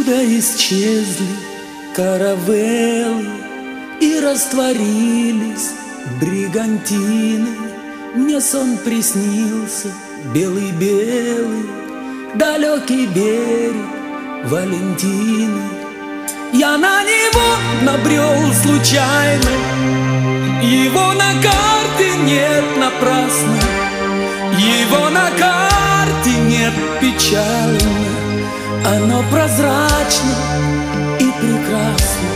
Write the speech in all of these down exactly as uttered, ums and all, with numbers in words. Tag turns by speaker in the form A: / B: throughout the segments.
A: Куда исчезли каравеллы и растворились бригантины. Мне сон приснился белый-белый, далекий берег Валентины. Я на него набрел случайно, его на карте нет напрасно, его на карте нет печально. Оно прозрачно и прекрасно.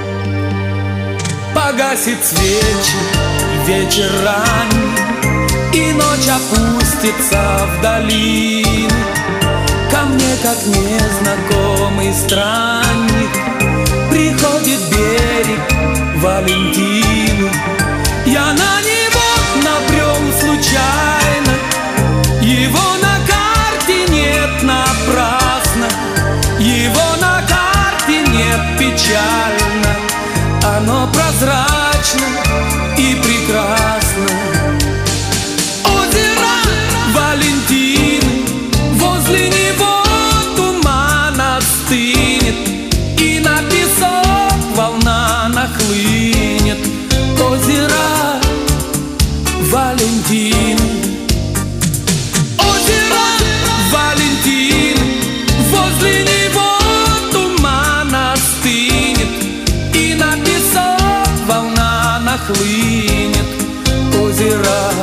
A: Погасит свечи вечер ранний, и ночь опустится в долину. Ко мне, как незнакомый странник, приходит берег Валентины. Я на него набрел случайно, его на карте нет напрасно, его на карте нет печально. Оно прозрачно и прекрасно. Озеро Валентины, возле него туман остынет, и на песок волна нахлынет. Озеро Валентины, озеро Валентины, возле него туман остынет, и на песок волна нахлынет. Озеро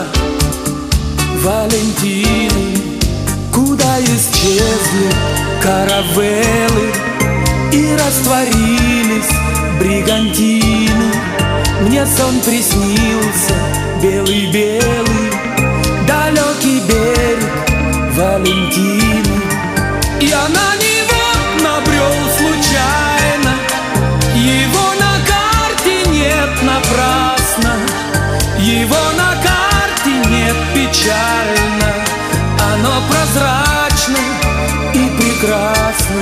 A: Валентины. Куда исчезли каравеллы и растворились бригантины. Мне сон приснился белый-белый, далекий берег Валентины. Я на него набрел случайно, его на карте нет напрасно, его на карте нет печально. Оно прозрачно и прекрасно.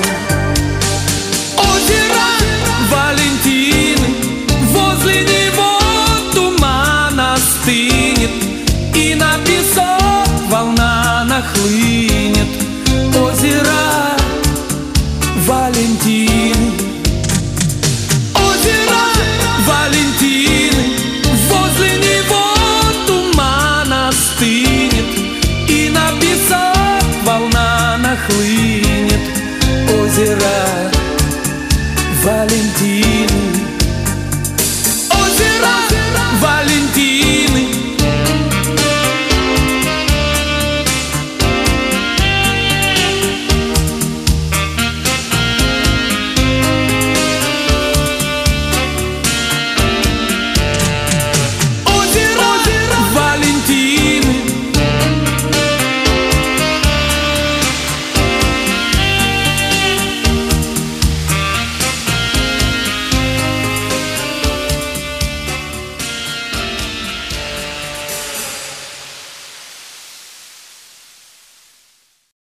A: Озеро Валентины, возле него туман остынет, и на песок волна нахлынет. Озеро Валентины, озеро Валентины, возле него туман остынет, и на песок волна нахлынет. Озеро Валентины.